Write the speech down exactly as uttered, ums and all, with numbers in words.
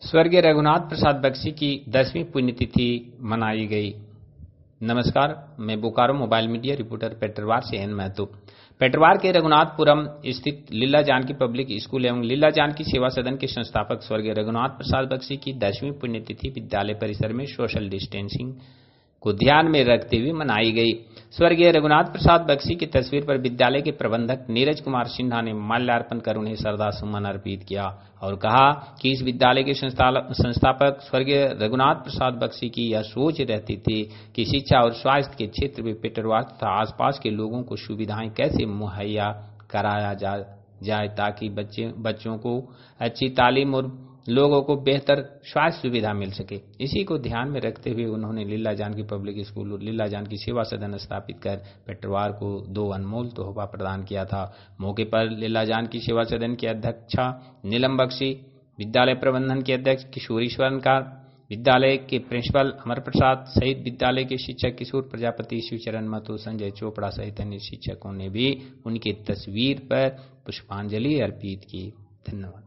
स्वर्गीय रघुनाथ प्रसाद बख्शी की दसवीं पुण्यतिथि मनाई गई। नमस्कार, मैं Bokaro mobile media reporter Petarwar से एन महतो। पेटरवार के रघुनाथपुरम स्थित लीला जानकी पब्लिक स्कूल एवं लीला जानकी सेवा सदन के संस्थापक स्वर्गीय रघुनाथ प्रसाद बख्शी की दसवीं पुण्यतिथि विद्यालय परिसर में सोशल डिस्टेंसिंग को ध्यान में रखते हुए मनाई गई। स्वर्गीय रघुनाथ प्रसाद बख्शी की तस्वीर पर विद्यालय के प्रबंधक नीरज कुमार सिन्हा ने माल्यार्पण कर उन्हें श्रद्धा सुमन अर्पित किया और कहा कि इस विद्यालय के संस्थापक स्वर्गीय रघुनाथ प्रसाद बख्शी की यह सोच रहती थी कि शिक्षा और स्वास्थ्य के क्षेत्र में पेटरवार तथा आसपास के लोगों को सुविधाएं कैसे मुहैया कराया जा, जाए ताकि बच्चे बच्चों को अच्छी तालीम और लोगों को बेहतर स्वास्थ्य सुविधा मिल सके। इसी को ध्यान में रखते हुए उन्होंने लीला जानकी पब्लिक स्कूल और लीला जानकी सेवा सदन स्थापित कर पेटरवार को दो अनमोल तोहफा प्रदान किया था। मौके पर लीला जानकी सेवा सदन की अध्यक्षा नीलम बख्शी, विद्यालय प्रबंधन के अध्यक्ष किशोरी स्वर्णकार, विद्यालय के प्रिंसिपल अमर प्रसाद सहित विद्यालय के शिक्षक किशोर प्रजापति, शिवचरण महतो, संजय चोपड़ा सहित अन्य शिक्षकों ने भी उनकी तस्वीर पर पुष्पांजलि अर्पित की। धन्यवाद।